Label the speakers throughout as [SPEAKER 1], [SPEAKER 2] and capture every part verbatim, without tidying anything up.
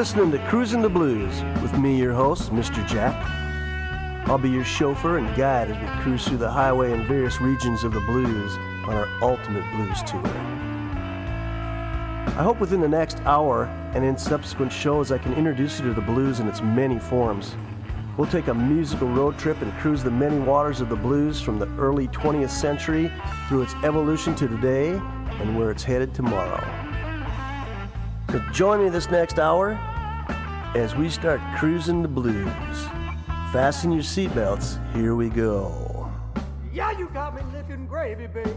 [SPEAKER 1] listening to Cruising the Blues with me, your host, Mister Jack. I'll be your chauffeur and guide as we cruise through the highway in various regions of the blues on our ultimate blues tour. I hope within the next hour and in subsequent shows I can introduce you to the blues in its many forms. We'll take a musical road trip and cruise the many waters of the blues from the early twentieth century through its evolution to today and where it's headed tomorrow. So join me this next hour as we start cruising the blues. Fasten your seatbelts, here we go.
[SPEAKER 2] Yeah, you got me licking gravy, baby.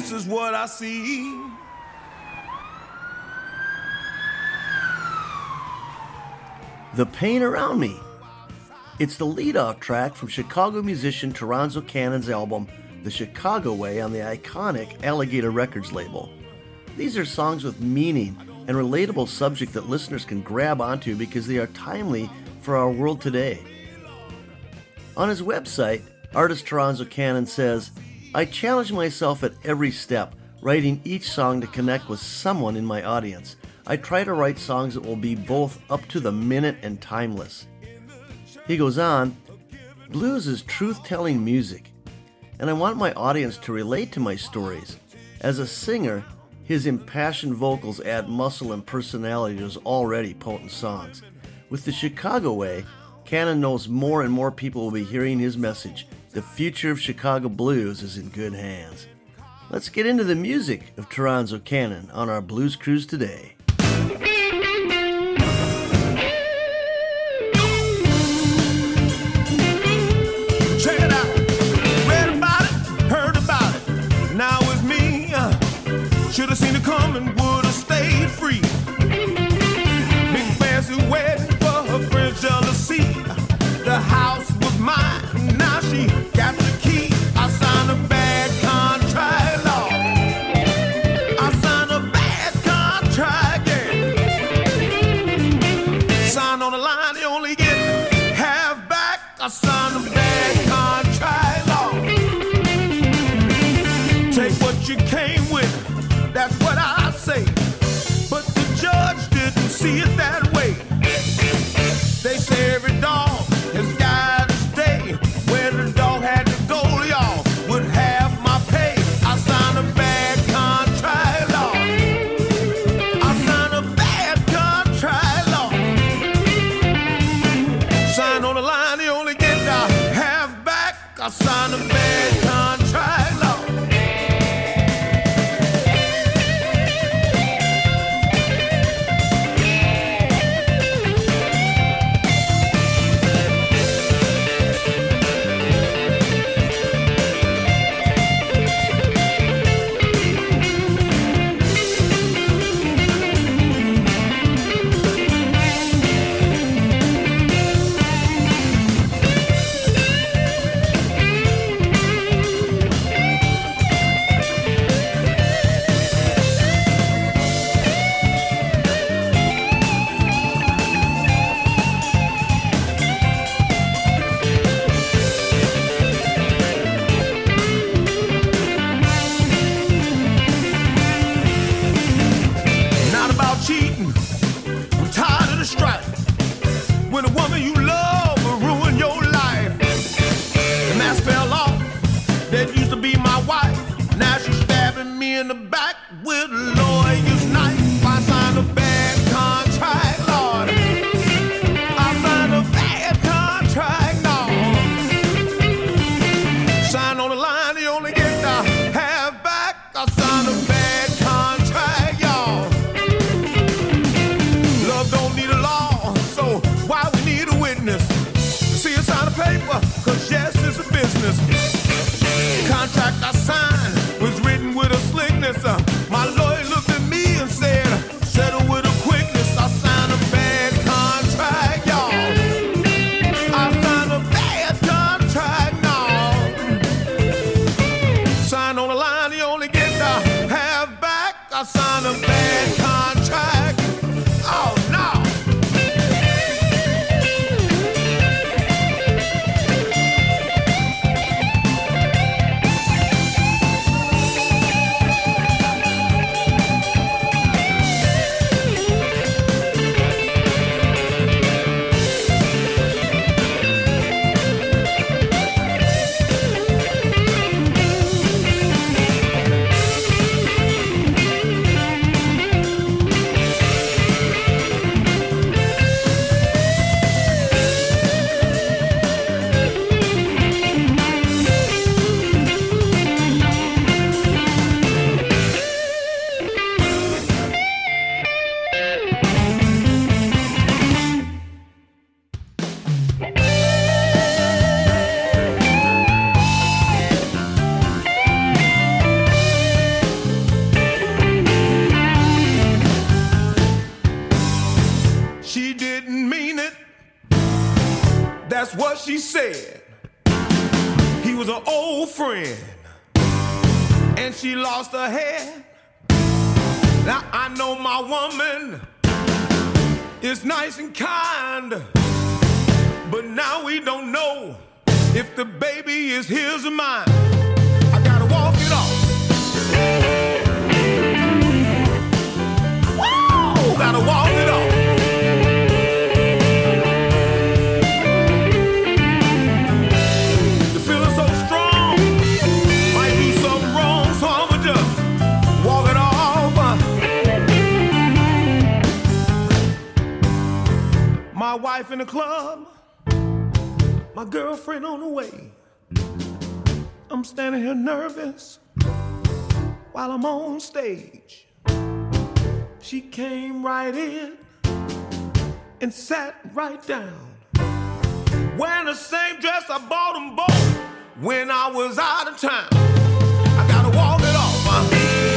[SPEAKER 3] this is what I see.
[SPEAKER 1] The Pain Around Me. It's the lead-off track from Chicago musician Toronzo Cannon's album, The Chicago Way, on the iconic Alligator Records label. These are songs with meaning and relatable subject that listeners can grab onto because they are timely for our world today. On his website, artist Toronzo Cannon says, I challenge myself at every step, writing each song to connect with someone in my audience. I try to write songs that will be both up to the minute and timeless. He goes on, blues is truth-telling music, and I want my audience to relate to my stories. As a singer, his impassioned vocals add muscle and personality to his already potent songs. With The Chicago Way, Cannon knows more and more people will be hearing his message. The future of Chicago blues is in good hands. Let's get into the music of Toronzo Cannon on our Blues Cruise today.
[SPEAKER 3] Check it out. Read about it, heard about it. Now it's me. Should have seen it coming, would have stayed free. Big fancy wedding for her friend's jealousy. The house was mine, now she got the key. I signed a bad contract, Lord. I signed a bad contract, yeah. Signed on the line, you only get half back. I signed a bad contract, Lord. Take what you came with, that's what I say. But the judge didn't see it that way. They say every dog has got its day. Where the dog had to go, y'all would have my pay. I signed a bad contract, Lord. I signed a bad contract, Lord. Sign on the line, you only get the half back. I signed a bad contract, Lord. When a woman you love will ruin your life. The mask fell off, that used to be my wife. Now she's stabbing me in the back with a lawyer's knife. I signed a bad contract, Lord. I signed a bad contract, Lord. Sign on the line, you only get the half back. I signed a bad contract, y'all. Love don't need a law, so why we need a witness? See us on the paper, cause yes, it's a business. The contract I signed was written with a slickness. Uh, my lawyer looked at me and said, settle with a quickness. I signed a bad contract, y'all. I signed a bad contract, no. Sign on the line, you only get the half back. I signed a bad contract. Oh, no. That's what she said. He was an old friend, and she lost her head. Now I know my woman is nice and kind, but now we don't know if the baby is his or mine. I gotta walk it off. Woo! Gotta walk it off. The feeling's so strong, might do something wrong, so I'ma just walk it off. My wife in the club, my girlfriend on the way. I'm standing here nervous while I'm on stage. She came right in and sat right down, wearing the same dress I bought them both when I was out of town. I gotta walk it off, huh?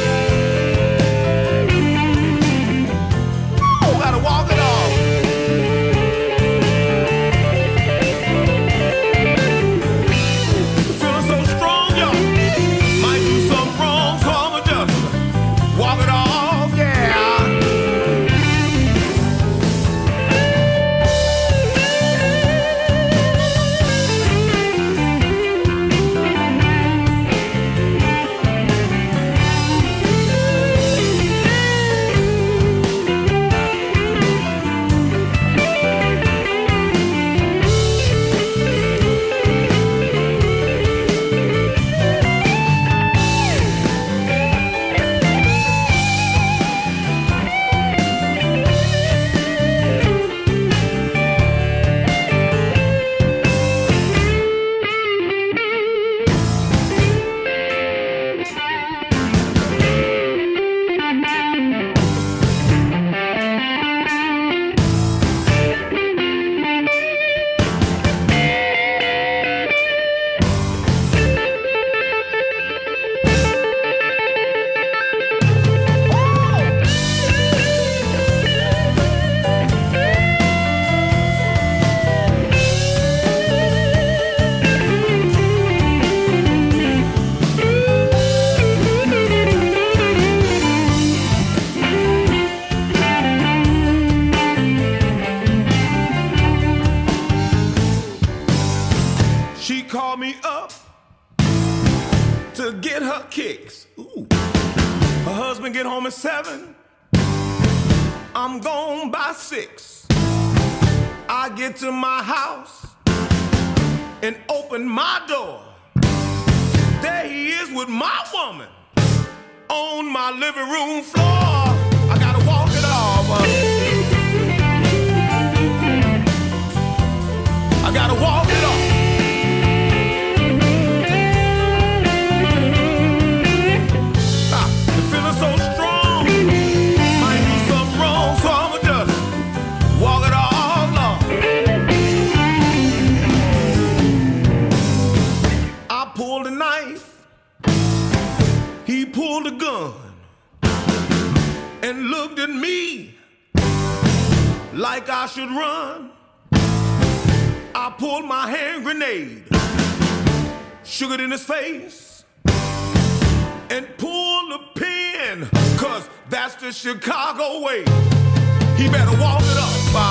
[SPEAKER 3] Ooh, gotta walk it off. Walk it off, yeah. Get home at seven, I'm gone by six. I get to my house and open my door. There he is with my woman on my living room floor. I gotta walk it off. I gotta walk it off. So strong, might do something wrong, so I'ma just walk it off, Lord. I pulled a knife, he pulled a gun, and looked at me like I should run. I pulled my hand grenade, shook it in his face, and pulled the pin, cause that's the Chicago way. He better walk it up, Bob.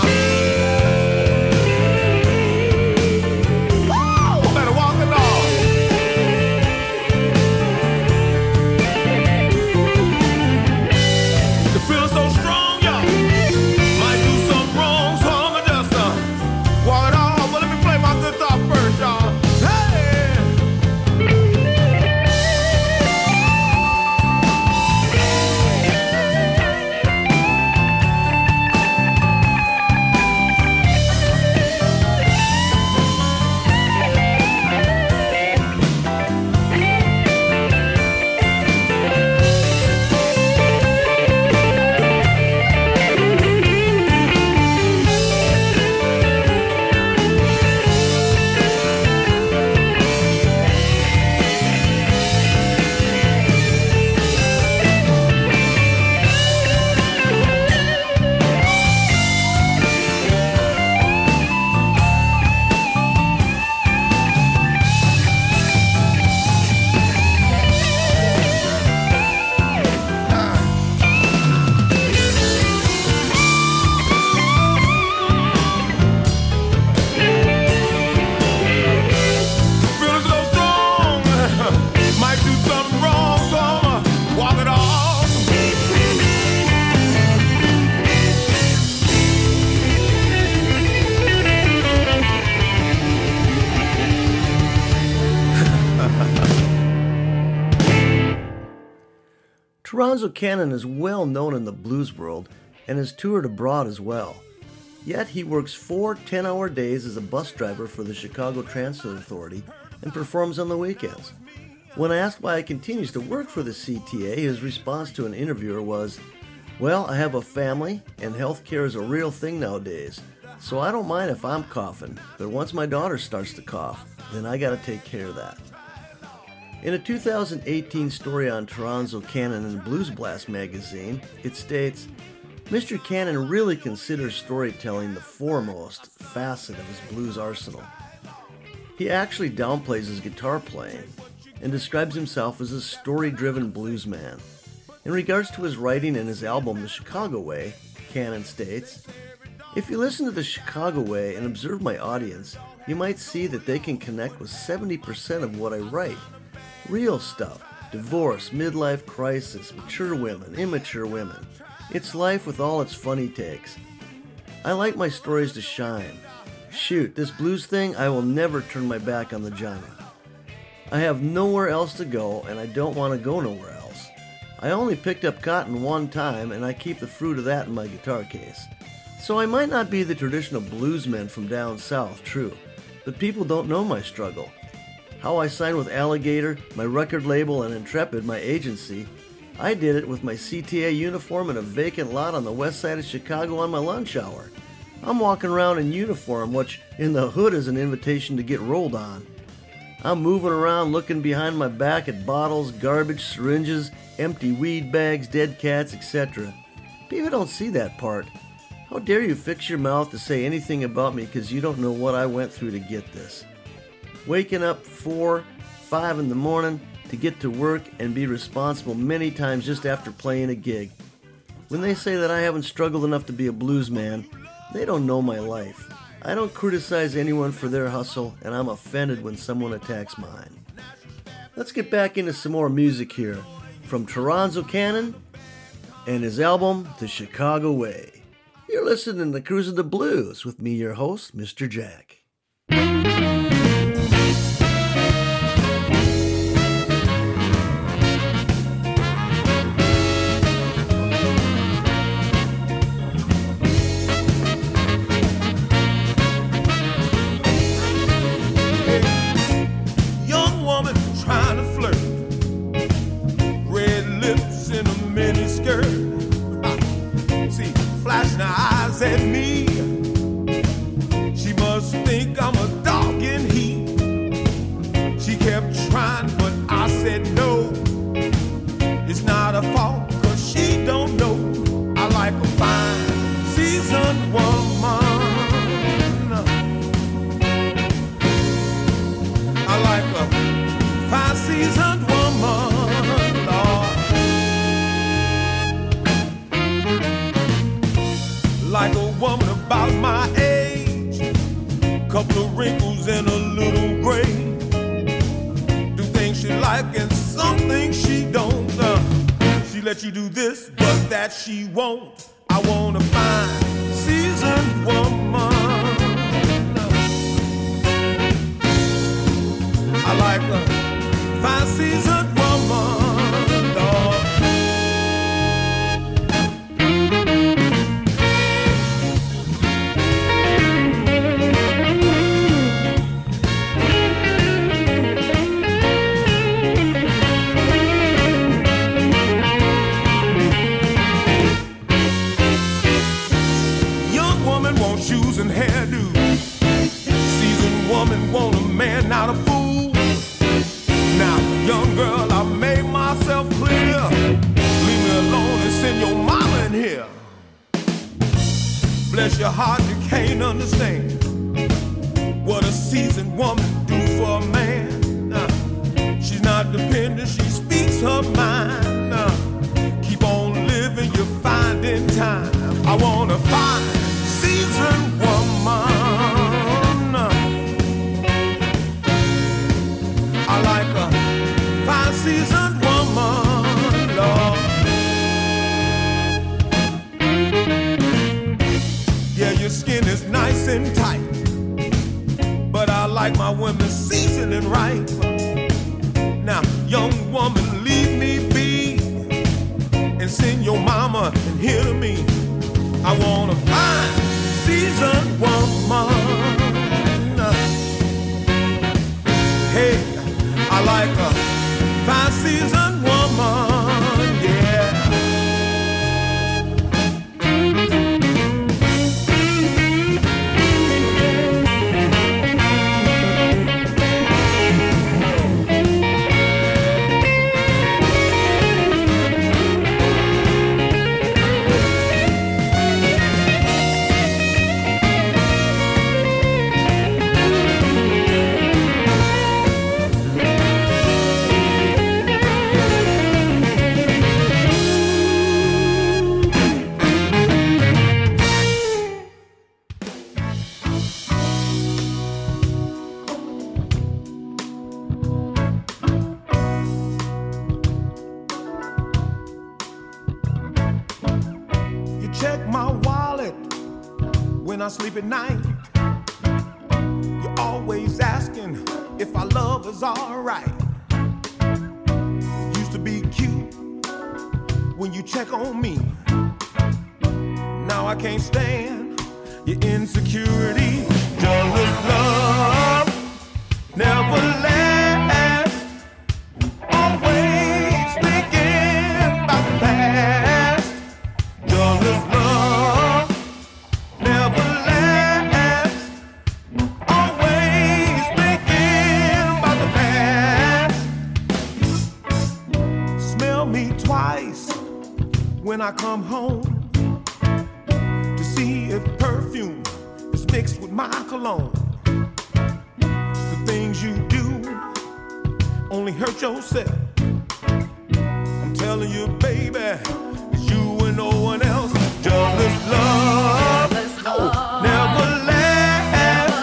[SPEAKER 3] Woo! Better walk it off. The feeling's so strong, y'all. Might do something wrong, so I'ma just uh, walk it off. Well, let me play my guitar first, y'all.
[SPEAKER 1] Toronzo Cannon is well known in the blues world and has toured abroad as well. Yet he works four ten-hour days as a bus driver for the Chicago Transit Authority and performs on the weekends. When asked why he continues to work for the C T A, his response to an interviewer was, "Well, I have a family, and healthcare is a real thing nowadays, so I don't mind if I'm coughing, but once my daughter starts to cough, then I gotta take care of that." In a two thousand eighteen story on Toronzo Cannon in Blues Blast magazine, it states, Mister Cannon really considers storytelling the foremost facet of his blues arsenal. He actually downplays his guitar playing and describes himself as a story-driven bluesman. In regards to his writing and his album The Chicago Way, Cannon states, "If you listen to The Chicago Way and observe my audience, you might see that they can connect with seventy percent of what I write. Real stuff, divorce, midlife crisis, mature women, immature women. It's life with all its funny takes. I like my stories to shine. Shoot, this blues thing, I will never turn my back on the genre. I have nowhere else to go, and I don't want to go nowhere else. I only picked up cotton one time, and I keep the fruit of that in my guitar case. So I might not be the traditional bluesman from down south, true, but people don't know my struggle. How I signed with Alligator, my record label, and Intrepid, my agency, I did it with my C T A uniform in a vacant lot on the west side of Chicago on my lunch hour. I'm walking around in uniform, which in the hood is an invitation to get rolled on. I'm moving around looking behind my back at bottles, garbage, syringes, empty weed bags, dead cats, et cetera. People don't see that part. How dare you fix your mouth to say anything about me because you don't know what I went through to get this. Waking up four, five in the morning to get to work and be responsible many times just after playing a gig. When they say that I haven't struggled enough to be a blues man, they don't know my life. I don't criticize anyone for their hustle, and I'm offended when someone attacks mine. Let's get back into some more music here from Toronzo Cannon and his album, The Chicago Way. You're listening to Cruise of the Blues with me, your host, Mister Jack.
[SPEAKER 3] At me, she must think I'm a dog in heat. She kept trying, but I said no. It's not her fault, cause she don't know. I like a fine, seasoned woman. I like a fine, seasoned woman, Lord. Like a woman about my age, couple of wrinkles and a little gray. Do things she like and some things she don't. Uh, she let you do this, but that she won't. I want a fine, seasoned woman. I like a fine, seasoned woman, Lord. Shoes and hairdo. Seasoned woman want a man, not a fool. Now, young girl, I made myself clear. Leave me alone and send your mama in here. Bless your heart, you can't understand what a seasoned woman do for a man. Uh, she's not dependent, she speaks her mind. Uh, keep on living, you're finding time. I want to find seasoned woman. I like a fine seasoned woman, Lord. Yeah, your skin is nice and tight, but I like my women seasoning right. Now, young woman, leave me be. listen here to me. I want a fine seasoned woman. Hey, I like a fine seasoned woman, yeah. I sleep at night. You're always asking if our love is alright. It used to be cute when you check on me. Now I can't stand your insecurity. Jealous love never lasts. Always thinking about the past. Jealous love never lasts. Always thinking about the past. Smell me twice when I come home to see if perfume is mixed with my cologne. The things you do only hurt yourself. I'm telling you, baby, it's you and no one else. Jealous love never lasts.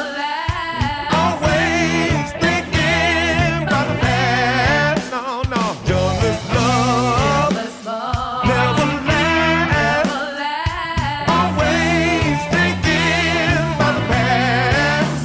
[SPEAKER 3] Always thinking about the past. No, no. Jealous love never lasts. Always thinking about the past.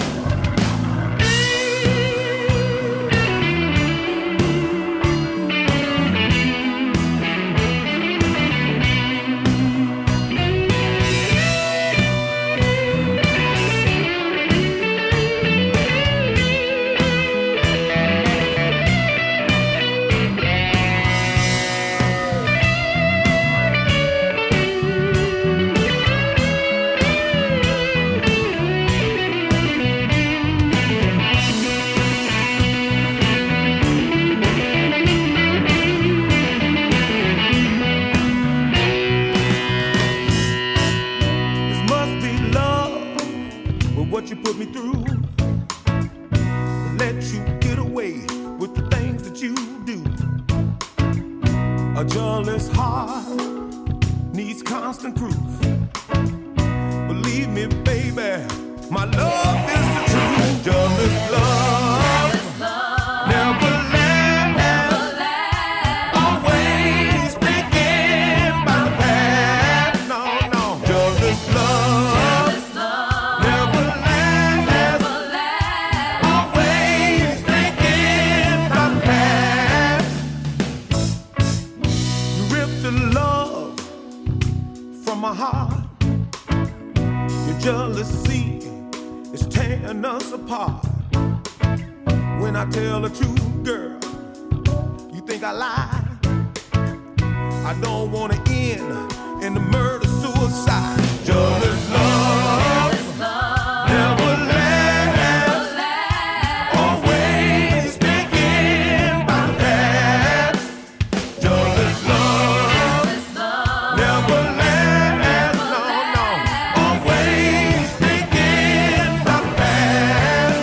[SPEAKER 3] This must be love with what you put me through. Let you get away with the things that you do. A jealous heart needs constant proof. Believe me, baby, my love is the truth. Jealous love never lasts. Always thinking about the past. No, no. Jealous love never lasts. Always thinking about the past. You ripped the love from my heart. Your jealousy is tearing us apart. When I tell the truth, girl, you think I lie. I don't want to end in the murder-suicide. Jealous love never lasts. Always thinking about the past. Jealous love never lasts. No, no. Always thinking about the past.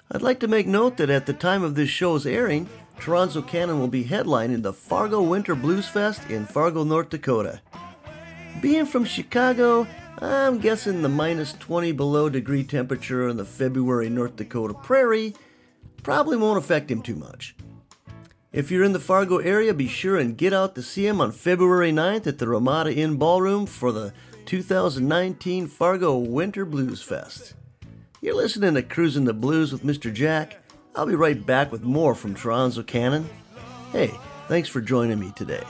[SPEAKER 1] I'd like to make note that at the time of this show's airing, Toronzo Cannon will be headlining the Fargo Winter Blues Fest in Fargo, North Dakota. Being from Chicago, I'm guessing the minus twenty below degree temperature on the February North Dakota prairie probably won't affect him too much. If you're in the Fargo area, be sure and get out to see him on February ninth at the Ramada Inn Ballroom for the two thousand nineteen Fargo Winter Blues Fest. You're listening to Cruising the Blues with Mister Jack. I'll be right back with more from Toronzo Cannon. Hey, thanks for joining me today.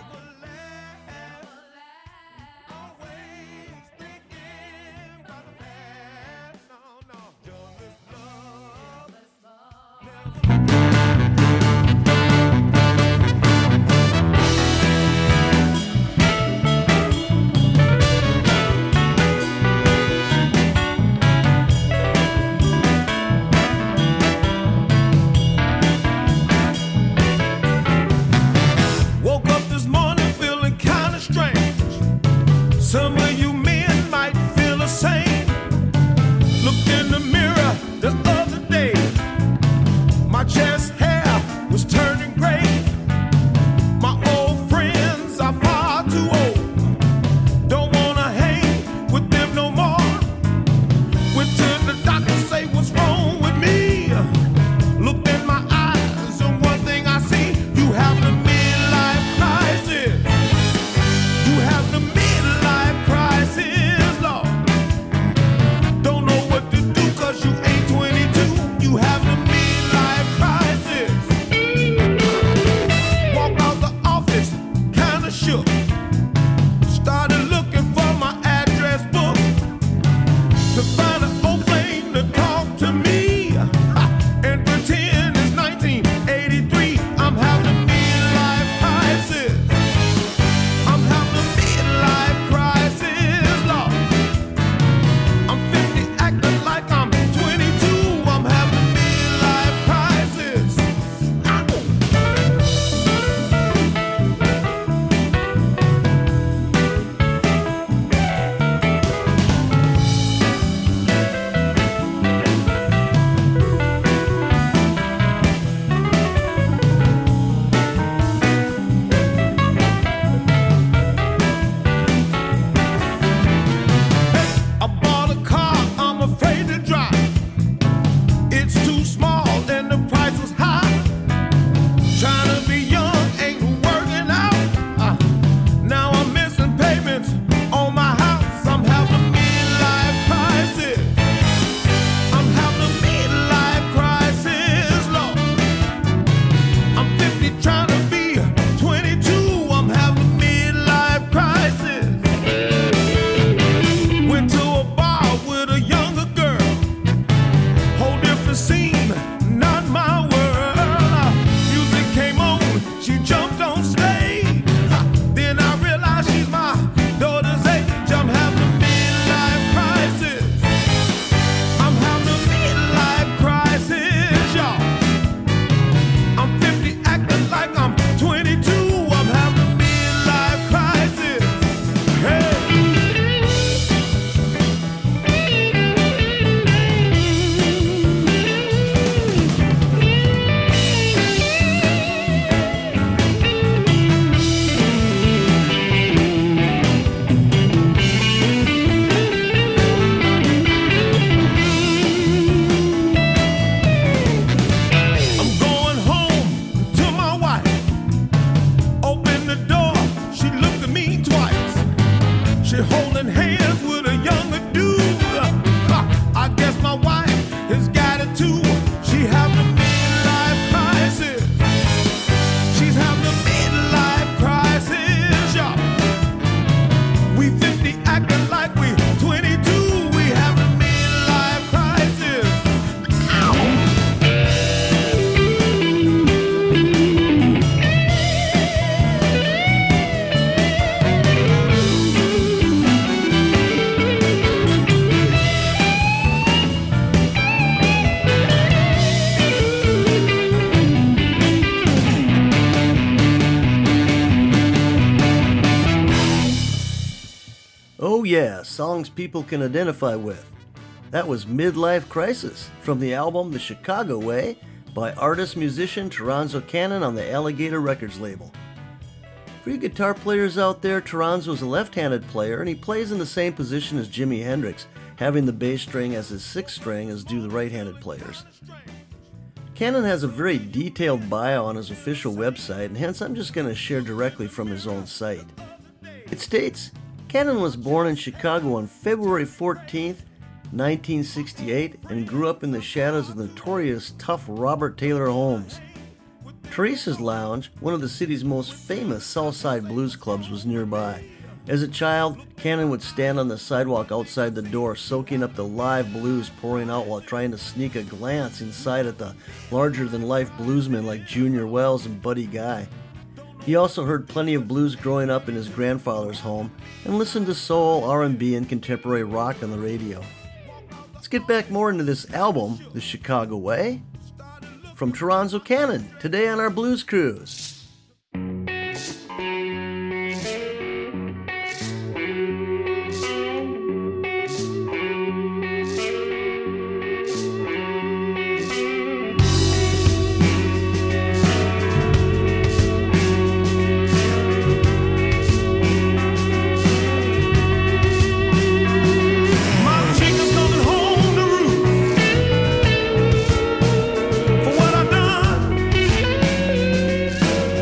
[SPEAKER 4] Oh yeah, songs people can identify with.
[SPEAKER 1] That was Midlife Crisis from the album The Chicago Way by artist-musician Toronzo Cannon on the Alligator Records label. For you guitar players out there, Toronzo is a left-handed player and he plays in the same position as Jimi Hendrix, having the bass string as his sixth string as do the right-handed players. Cannon has a very detailed bio on his official website, and hence I'm just going to share directly from his own site. It states, Cannon was born in Chicago on February fourteenth, nineteen sixty-eight, and grew up in the shadows of the notorious tough Robert Taylor Holmes. Teresa's Lounge, one of the city's most famous Southside blues clubs, was nearby. As a child, Cannon would stand on the sidewalk outside the door, soaking up the live blues pouring out while trying to sneak a glance inside at the larger-than-life bluesmen like Junior Wells and Buddy Guy. He also heard plenty of blues growing up in his grandfather's home and listened to soul, R and B, and contemporary rock on the radio. Let's get back more into this album, The Chicago Way, from Toronzo Cannon, today on our Blues Cruise.
[SPEAKER 3] For what I've done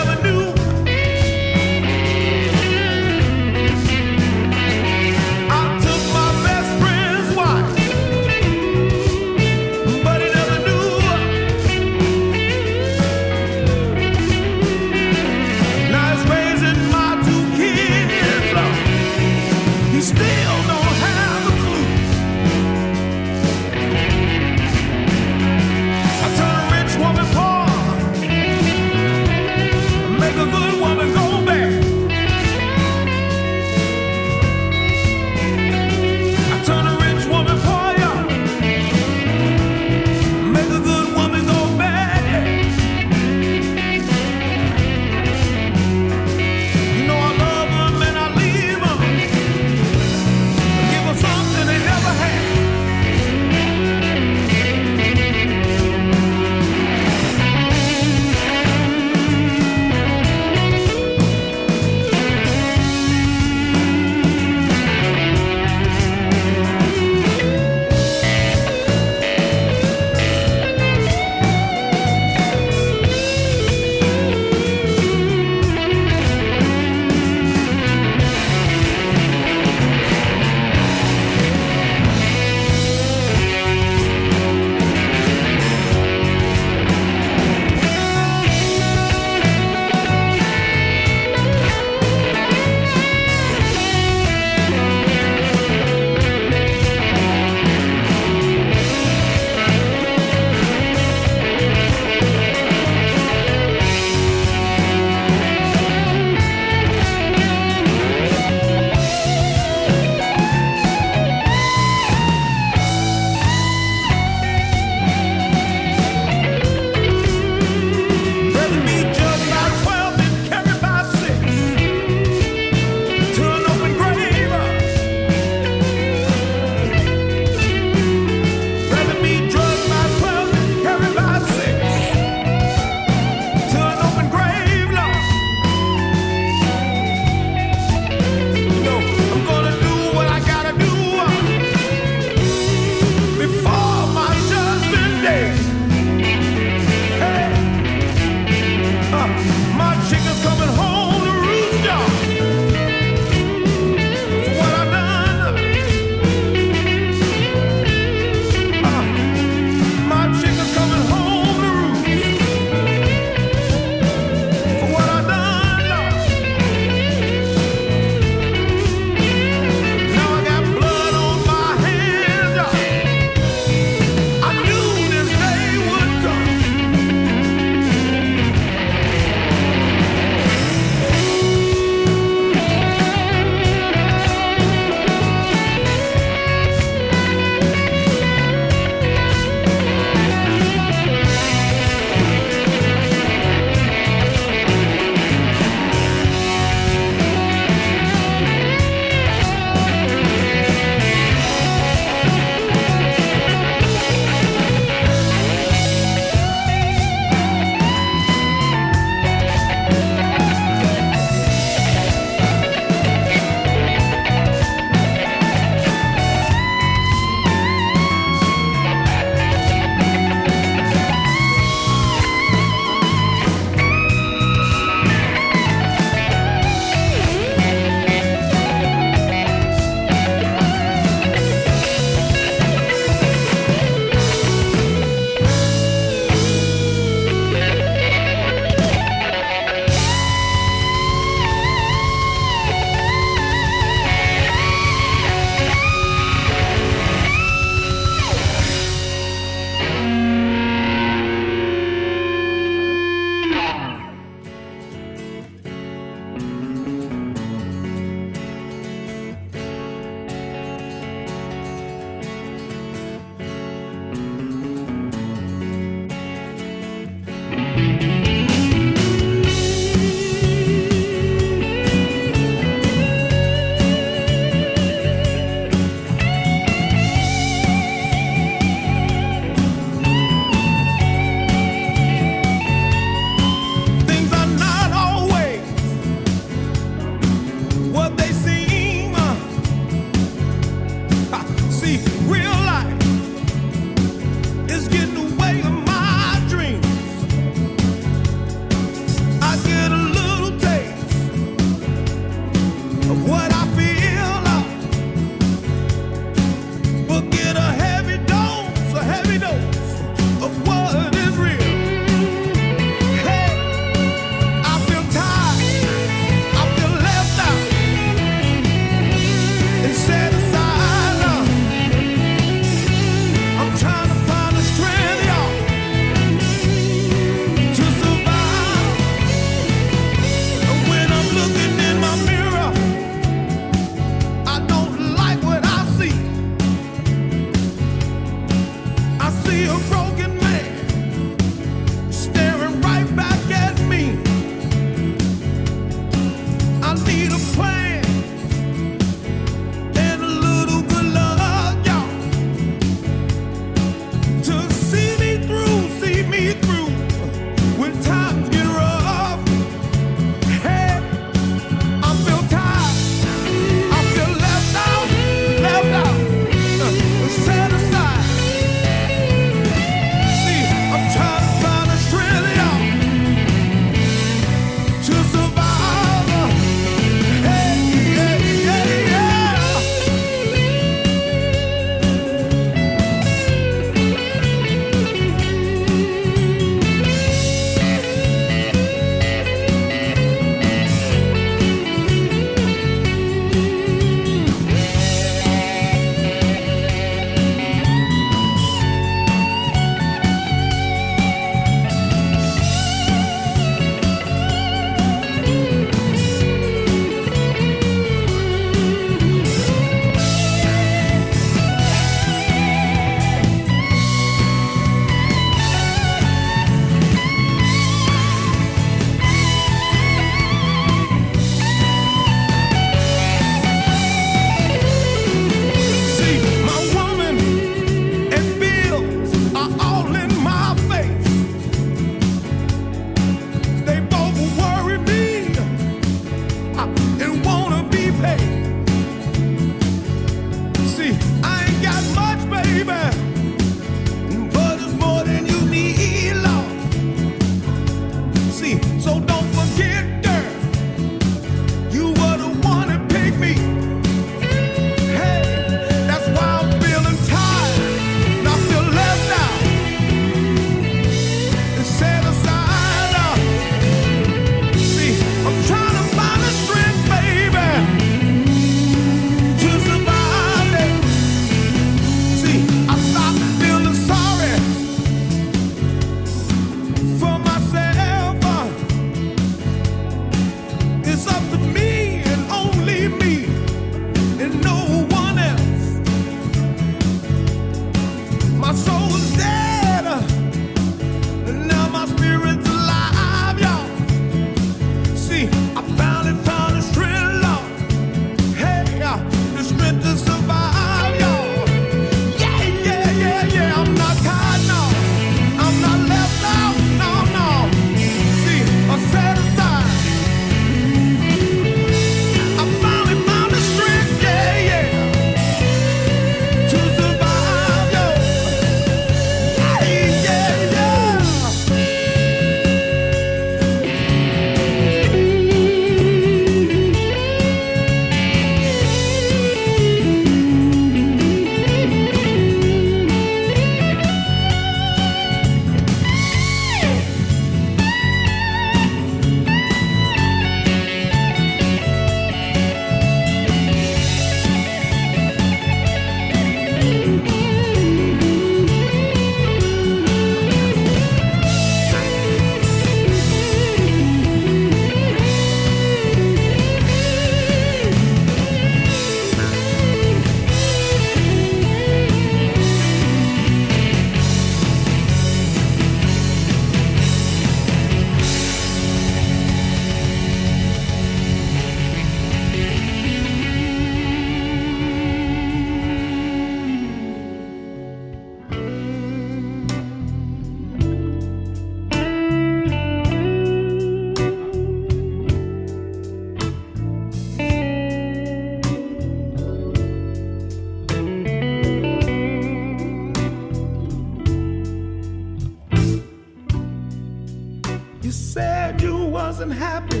[SPEAKER 3] You said you wasn't happy.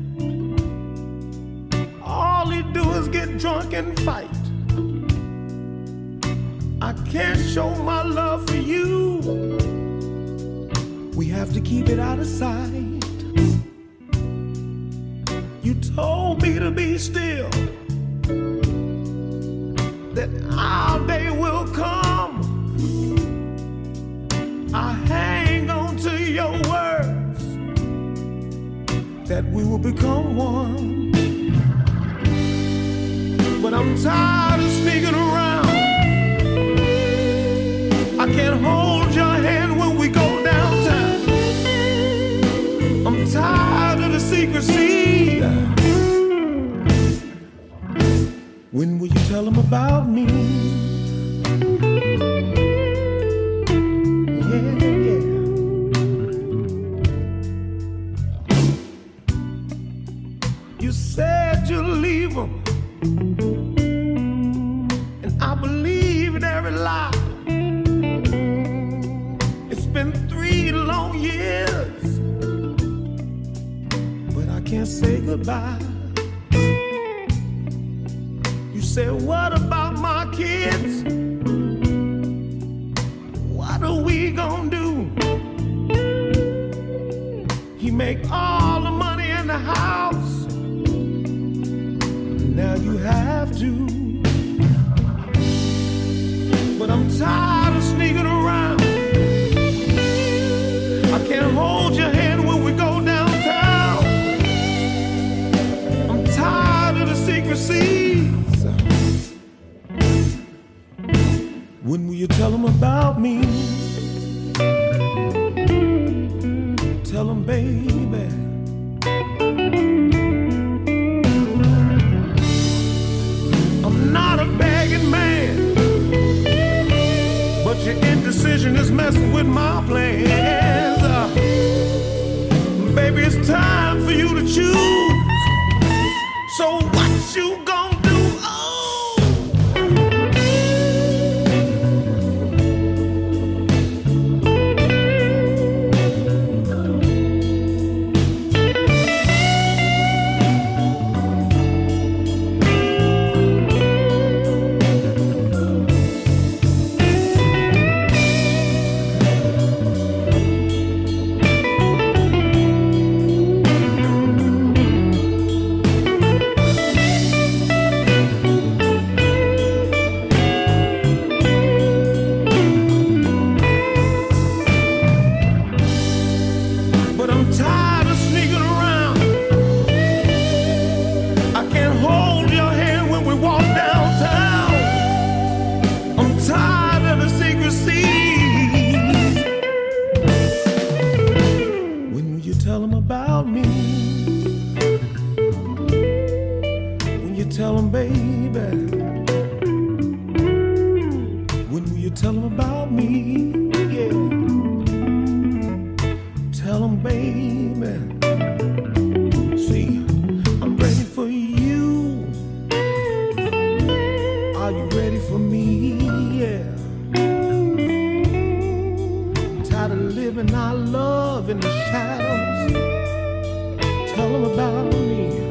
[SPEAKER 3] All you do is get drunk and fight. I can't show my love for you. We have to keep it out of sight. You told me to be still, that our day will come. I hang on to your words, that we will become one. But I'm tired of sneaking around. I can't hold your hand when we go downtown. I'm tired of the secrecy. When will you tell them about me? Yeah, yeah. You said you'd leave them, and I believed every lie. It's been three long years, but I can't say goodbye. You said, what about my kids? What are we gonna do? He make all the money in the house. Now you have to. But I'm tired of sneaking around. I can't hold your hand when we go downtown. I'm tired of the secrecies. When will you tell them about me? Tell them, baby. I'm not a begging man, but your indecision is messing with my plans. Uh, baby, it's time for you to choose. So what you gonna do? Oh, tell them, baby? When will you tell them about me? Yeah. Tell them, baby. See, I'm ready for you. Are you ready for me? Yeah. I'm tired of living our love in the shadows. Tell them about me.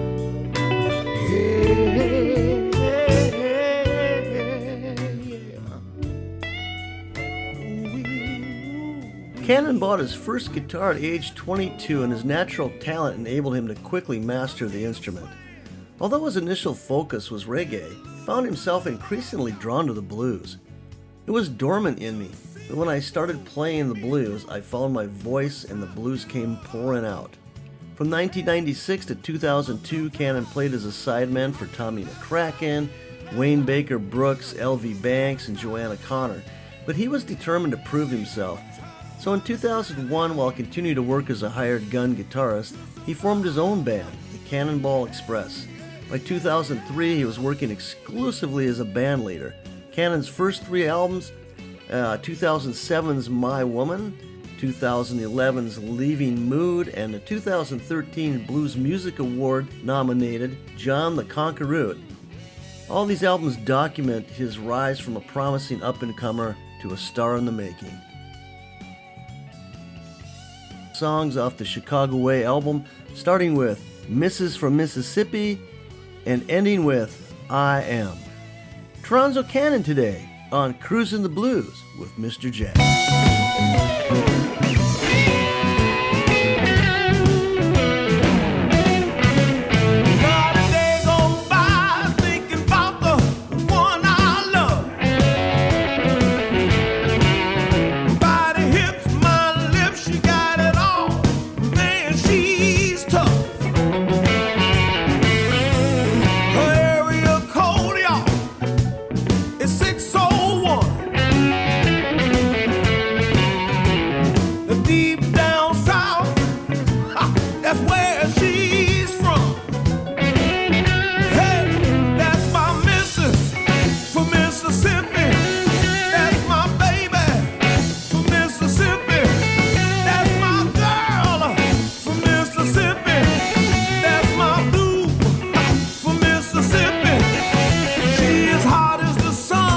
[SPEAKER 1] Cannon bought his first guitar at age twenty-two, and his natural talent enabled him to quickly master the instrument. Although his initial focus was reggae, he found himself increasingly drawn to the blues. It was dormant in me, but when I started playing the blues, I found my voice and the blues came pouring out. From nineteen ninety-six to two thousand two, Cannon played as a sideman for Tommy McCracken, Wayne Baker Brooks, L V Banks, and Joanna Connor, but he was determined to prove himself. So in two thousand one, while continuing to work as a hired gun guitarist, he formed his own band, the Cannonball Express. By two thousand three, he was working exclusively as a band leader. Cannon's first three albums, uh, two thousand seven's My Woman, two thousand eleven's Leaving Mood, and the two thousand thirteen Blues Music Award nominated John the Conqueror. All these albums document his rise from a promising up-and-comer to a star in the making. songs off the Chicago Way album, starting with Missus from Mississippi and ending with I Am. Toronzo Cannon today on Cruisin' the Blues with Mister Jack.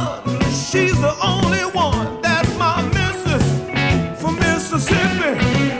[SPEAKER 3] She's the only one, that's my missus from Mississippi.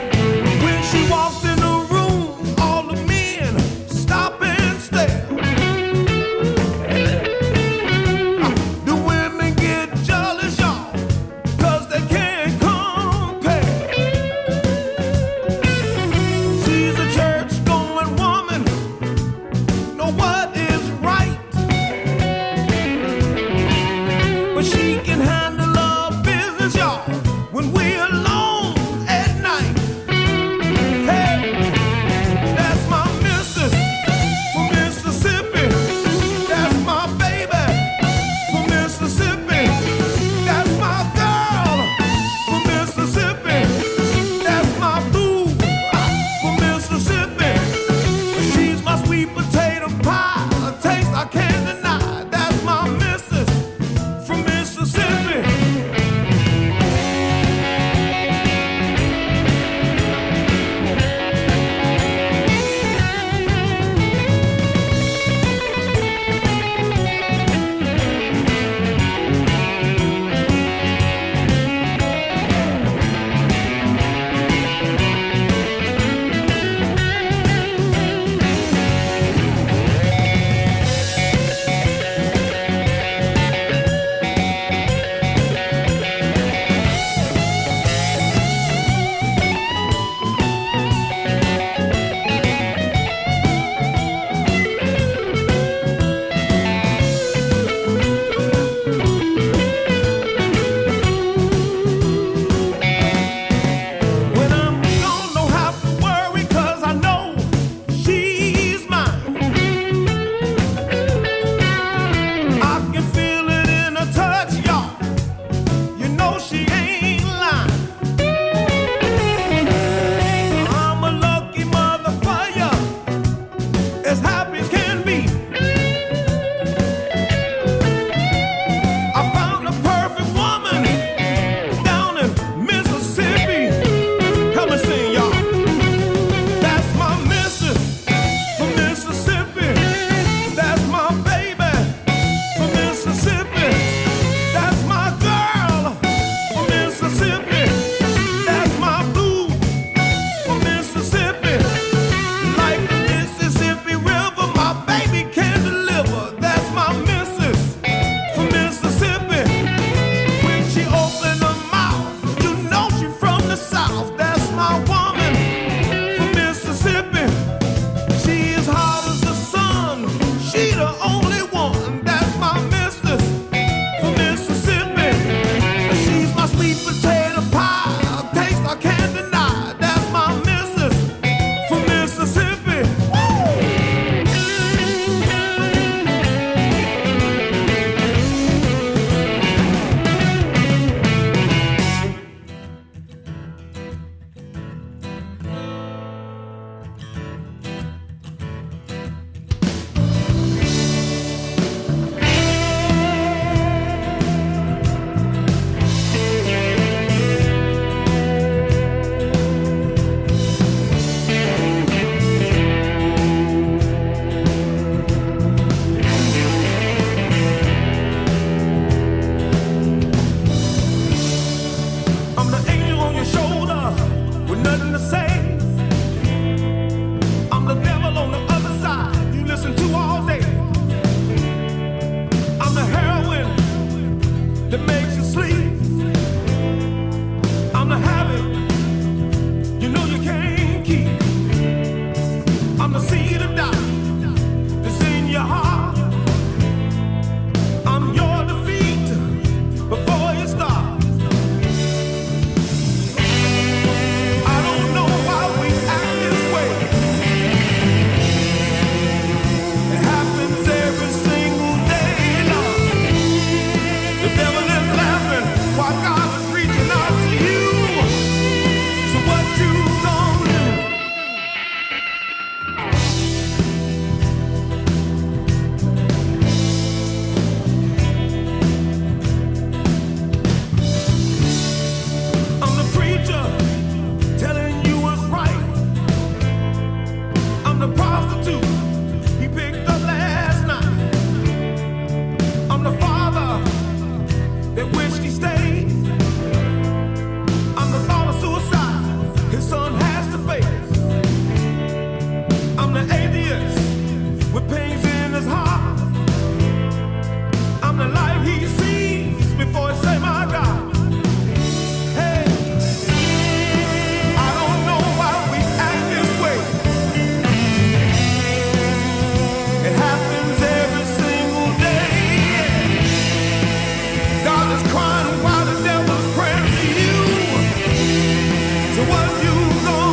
[SPEAKER 3] nothing to say. I'm the devil on the other side you listen to all day. I'm the heroin that makes you sleep. I'm the habit you know you can't keep. I'm the seed of doubt that's in your heart. I'm your defeat before you start. I don't know why we act this way. It happens every single day, Lord. The devil is laughing while God is reaching out to you. So what you gonna do? I'm the preacher telling you what's right. I'm the prostitute he picked up last night. I'm the father that wished he stayed. I'm the thought of suicide his son has to face. I'm the atheist with pains in his heart. I'm the light he sees before he say, my God. Hey, I don't know why we act this way. It happens every single day. God is crying while the devil's praying for you. So what you gonna